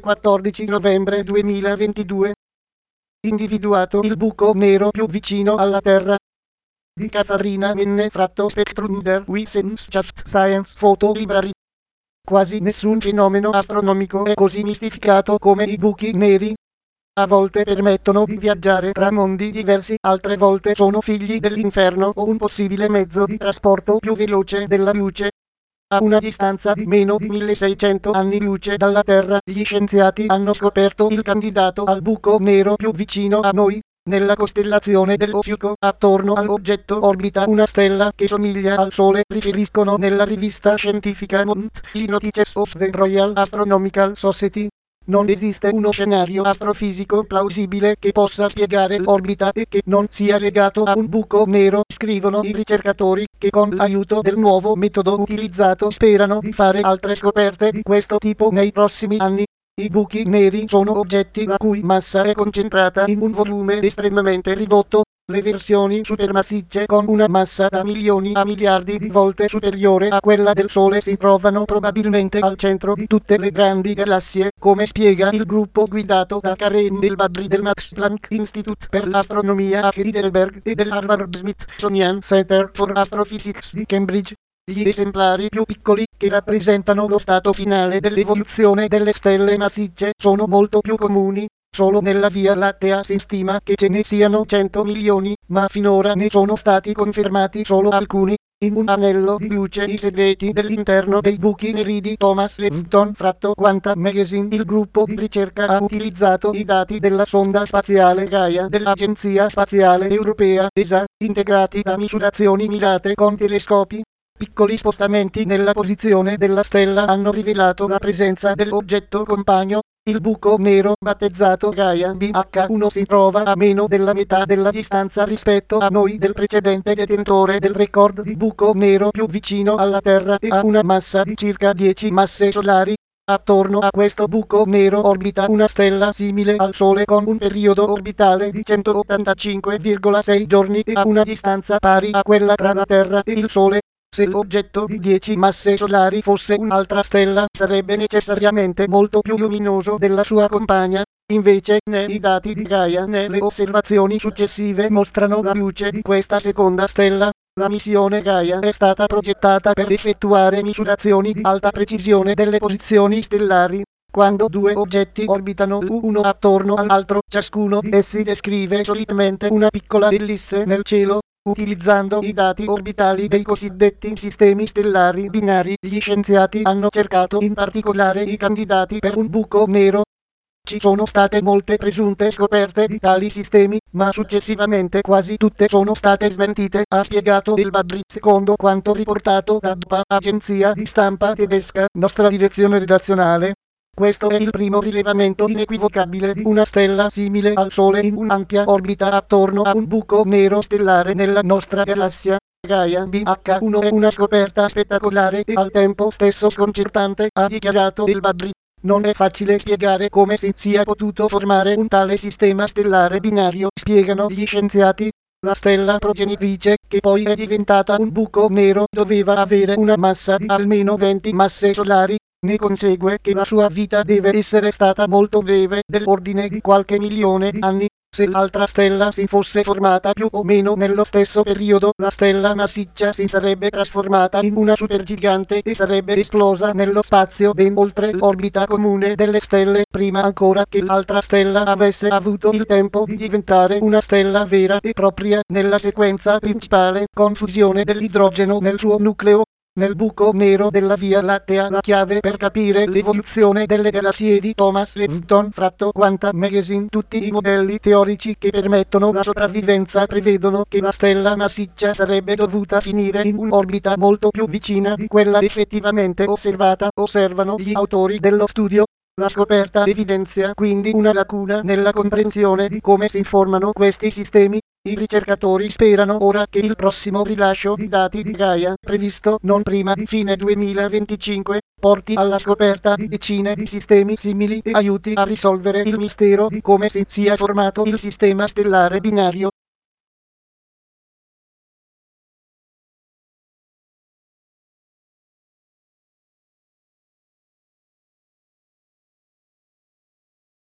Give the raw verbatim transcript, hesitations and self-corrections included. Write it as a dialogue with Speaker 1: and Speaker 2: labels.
Speaker 1: quattordici novembre duemilaventidue. Individuato il buco nero più vicino alla Terra. Di Katharina Menne tratto Spectrum der Wissenschaft Science Photo Library. Quasi nessun fenomeno astronomico è così mistificato come i buchi neri. A volte permettono di viaggiare tra mondi diversi, altre volte sono figli dell'inferno o un possibile mezzo di trasporto più veloce della luce. A una distanza di meno di milleseicento anni luce dalla Terra, gli scienziati hanno scoperto il candidato al buco nero più vicino a noi. Nella costellazione dell'Ofiuco, attorno all'oggetto orbita una stella che somiglia al Sole, riferiscono nella rivista scientifica Monthly Notices of the Royal Astronomical Society. Non esiste uno scenario astrofisico plausibile che possa spiegare l'orbita e che non sia legato a un buco nero, scrivono i ricercatori, che con l'aiuto del nuovo metodo utilizzato sperano di fare altre scoperte di questo tipo nei prossimi anni. I buchi neri sono oggetti la cui massa è concentrata in un volume estremamente ridotto. Le versioni supermassicce con una massa da milioni a miliardi di volte superiore a quella del Sole si trovano probabilmente al centro di tutte le grandi galassie, come spiega il gruppo guidato da Karen El-Badri del Max Planck Institute per l'astronomia a Heidelberg e dell'Harvard Smithsonian Center for Astrophysics di Cambridge. Gli esemplari più piccoli, che rappresentano lo stato finale dell'evoluzione delle stelle massicce, sono molto più comuni. Solo nella Via Lattea si stima che ce ne siano cento milioni, ma finora ne sono stati confermati solo alcuni. In un anello di luce i segreti dell'interno dei buchi neri di Thomas Levington fratto Quantum Magazine, il gruppo di ricerca ha utilizzato i dati della sonda spaziale Gaia dell'Agenzia Spaziale Europea (E S A), integrati da misurazioni mirate con telescopi. Piccoli spostamenti nella posizione della stella hanno rivelato la presenza dell'oggetto compagno. Il buco nero, battezzato Gaia B H uno, si trova a meno della metà della distanza rispetto a noi del precedente detentore del record di buco nero più vicino alla Terra e ha una massa di circa dieci masse solari. Attorno a questo buco nero orbita una stella simile al Sole con un periodo orbitale di centottantacinque virgola sei giorni e ha una distanza pari a quella tra la Terra e il Sole. Se l'oggetto di dieci masse solari fosse un'altra stella, sarebbe necessariamente molto più luminoso della sua compagna. Invece, né i dati di Gaia né le osservazioni successive mostrano la luce di questa seconda stella. La missione Gaia è stata progettata per effettuare misurazioni di alta precisione delle posizioni stellari. Quando due oggetti orbitano l'uno attorno all'altro, ciascuno di essi descrive solitamente una piccola ellisse nel cielo. Utilizzando i dati orbitali dei cosiddetti sistemi stellari binari, gli scienziati hanno cercato in particolare i candidati per un buco nero. Ci sono state molte presunte scoperte di tali sistemi, ma successivamente quasi tutte sono state smentite, ha spiegato El-Badri, secondo quanto riportato da D P A, agenzia di stampa tedesca, nostra direzione redazionale. Questo è il primo rilevamento inequivocabile di una stella simile al Sole in un'ampia orbita attorno a un buco nero stellare nella nostra galassia. Gaia B H uno è una scoperta spettacolare e al tempo stesso sconcertante, ha dichiarato El-Badri. Non è facile spiegare come si sia potuto formare un tale sistema stellare binario, spiegano gli scienziati. La stella progenitrice, che poi è diventata un buco nero, doveva avere una massa di almeno venti masse solari. Ne consegue che la sua vita deve essere stata molto breve, dell'ordine di qualche milione di anni. Se l'altra stella si fosse formata più o meno nello stesso periodo, la stella massiccia si sarebbe trasformata in una supergigante e sarebbe esplosa nello spazio ben oltre l'orbita comune delle stelle, prima ancora che l'altra stella avesse avuto il tempo di diventare una stella vera e propria. Nella sequenza principale, con fusione dell'idrogeno nel suo nucleo. Nel buco nero della Via Lattea la chiave per capire l'evoluzione delle galassie di Thomas Levington fratto Quantum Magazine. Tutti i modelli teorici che permettono la sopravvivenza prevedono che la stella massiccia sarebbe dovuta finire in un'orbita molto più vicina di quella effettivamente osservata, osservano gli autori dello studio. La scoperta evidenzia quindi una lacuna nella comprensione di come si formano questi sistemi. I ricercatori sperano ora che il prossimo rilascio di dati di Gaia, previsto non prima di fine duemilaventicinque, porti alla scoperta di decine di sistemi simili e aiuti a risolvere il mistero di come si sia formato il sistema stellare binario.